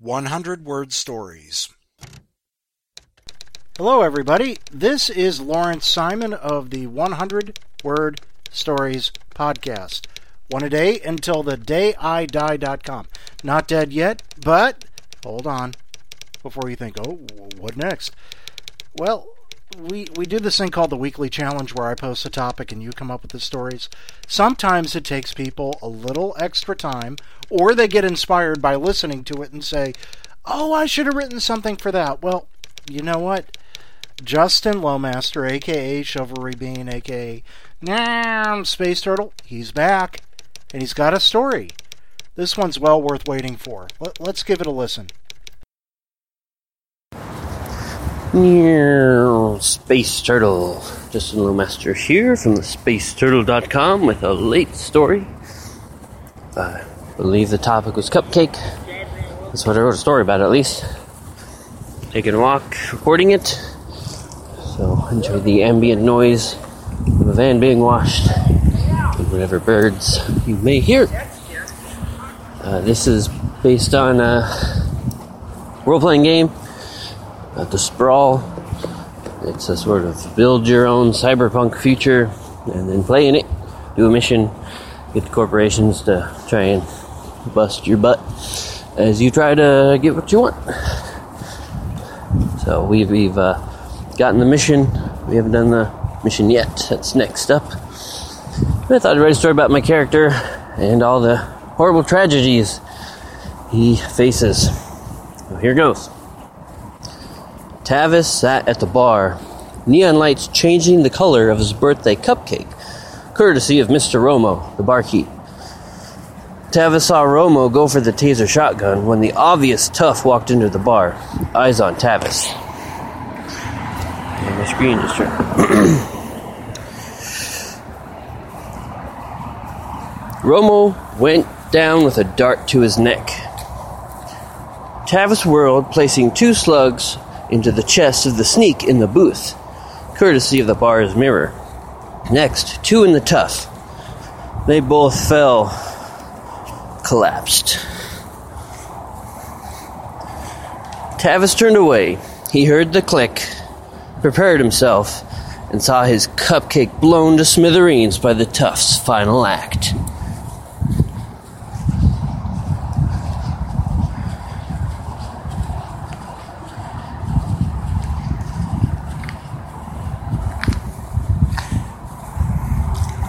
100-word stories. Hello, everybody. This is Lawrence Simon of the 100-word stories podcast. One a day until the day I die.com. Not dead yet, but hold on before you think, oh, what next? Well, we do this thing called the weekly challenge where I post a topic and you come up with the stories. Sometimes it takes people a little extra time, or they get inspired by listening to it and say, oh, I should have written something for that. Well, you know what? Justin Lowmaster, a.k.a. Chivalry Bean, a.k.a. Space Turtle, he's back, and he's got a story. This one's well worth waiting for. Let's give it a listen. Space Turtle. Justin Lowmaster here from the spaceturtle.com with a late story. I believe the topic was cupcake. That's what I wrote a story about, at least. Taking a walk, recording it. So enjoy the ambient noise of a van being washed and whatever birds you may hear. This is based on a role-playing game, The Sprawl. It's a sort of build your own cyberpunk future and then play in it, do a mission, get the corporations to try and bust your butt as you try to get what you want. So we've gotten the mission. We haven't done the mission yet. That's next up. But I thought I'd write a story about my character and all the horrible tragedies he faces. So here goes. Tavis sat at the bar, neon lights changing the color of his birthday cupcake, courtesy of Mr. Romo, the barkeep. Tavis saw Romo go for the taser shotgun when the obvious tough walked into the bar, eyes on Tavis. And my screen just turned. Romo went down with a dart to his neck. Tavis whirled, placing 2 slugs into the chest of the sneak in the booth, courtesy of the bar's mirror. Next, 2 in the tough. They both fell, collapsed. Tavis turned away. He heard the click, prepared himself, and saw his cupcake blown to smithereens by the tough's final act.